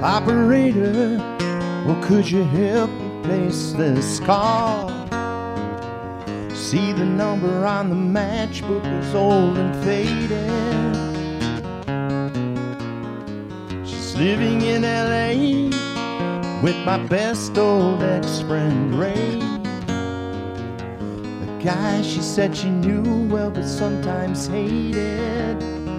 Operator, well, could you help me place this call? See, the number on the matchbook is old and faded. She's living in LA with my best old ex-friend Ray, the guy she said she knew well but sometimes hated.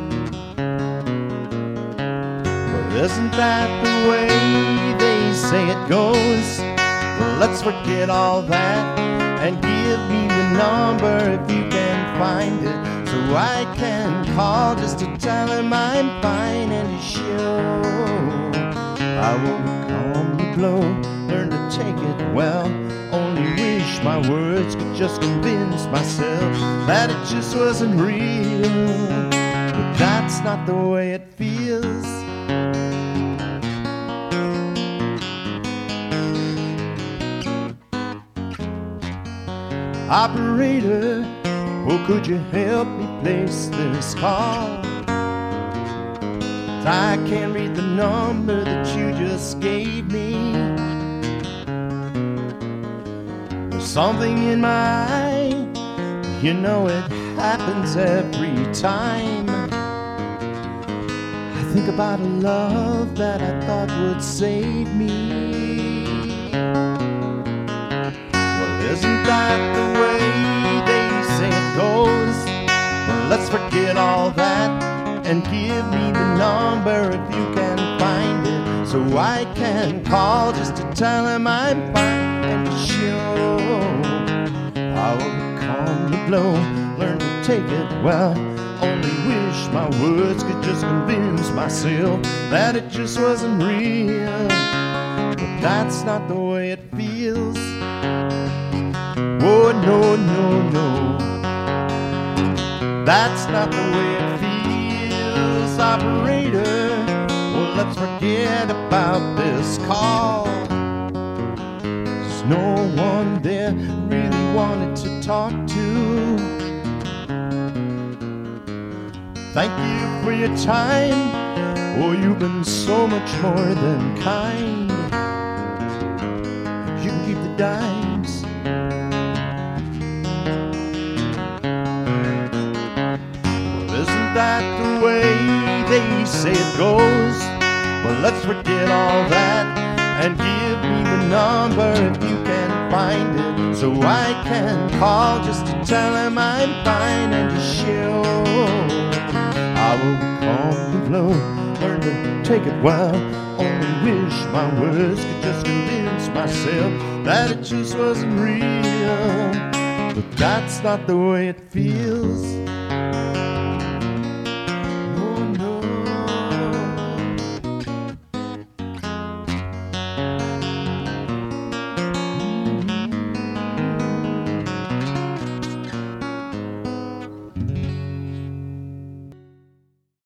Well, isn't that the way they say it goes? Well, let's forget all that and give me the number if you can find it, so I can call just to tell him I'm fine and to show I won't calm the blow, learn to take it well. Only wish my words could just convince myself that it just wasn't real, but that's not the way it feels. Operator, well, could you help me place this call? I can't read the number that you just gave me. There's something in my eye, you know it happens every time. I think about a love that I thought would save me. Well, isn't that the way they say it goes? Well, let's forget all that and give me the number if you can find it, so I can call just to tell him I'm fine and to show I will calm the blow, learn to take it well. Only wish my words could just convince myself that it just wasn't real, but that's not the way it feels. Oh, no, no, no, that's not the way it feels. Operator, well, let's forget about this call. There's no one there really wanted to talk to. Thank you for your time, oh, you've been so much more than kind. You can keep the dimes. Well, isn't that the way they say it goes? Well, let's forget all that and give me the number if you can find it, so I can call just to tell him I'm fine and to show I will calm the blow, learn to take it well. Only wish my words could just convince myself that it just wasn't real, but that's not the way it feels.